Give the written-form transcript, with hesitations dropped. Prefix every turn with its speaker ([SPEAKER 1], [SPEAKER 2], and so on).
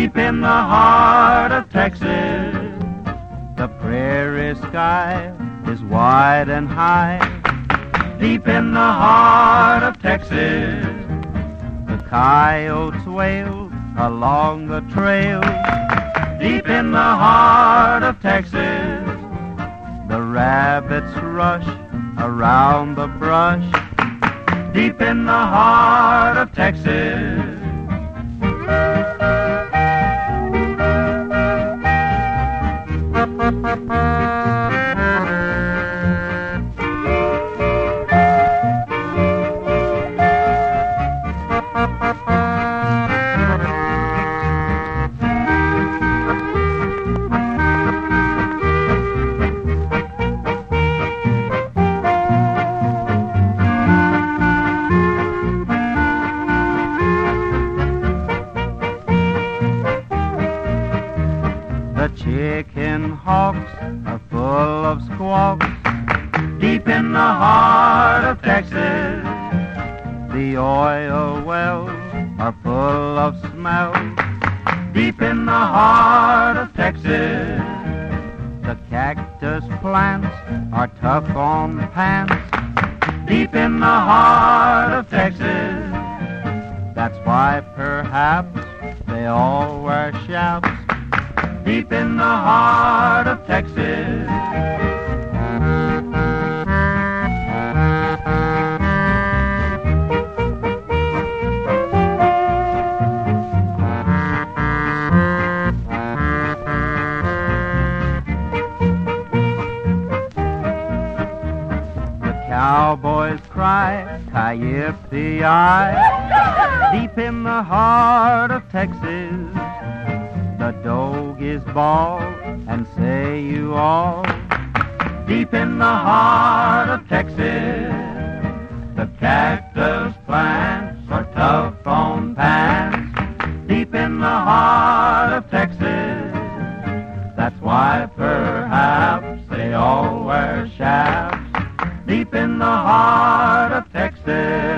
[SPEAKER 1] deep in the heart of Texas. The prairie sky is wide and high, deep in the heart of Texas. The coyotes wail along the trail, deep in the heart of Texas. The rabbits rush around the brush, deep in the heart of Texas. The chicken hawks are full of squawks, deep in the heart of Texas. The oil wells are full of smell, deep in the heart of Texas. The cactus plants are tough on pants, deep in the heart of Texas. That's why perhaps they all wear chaps, deep in the heart of Texas. The cowboys cry, Ki-yip-ki-yi, deep in the heart of Texas. The dogies bawl and say you all, deep in the heart of Texas. The cactus plants are tough on pants, deep in the heart of Texas. That's why perhaps they all wear chaps, deep in the heart of Texas.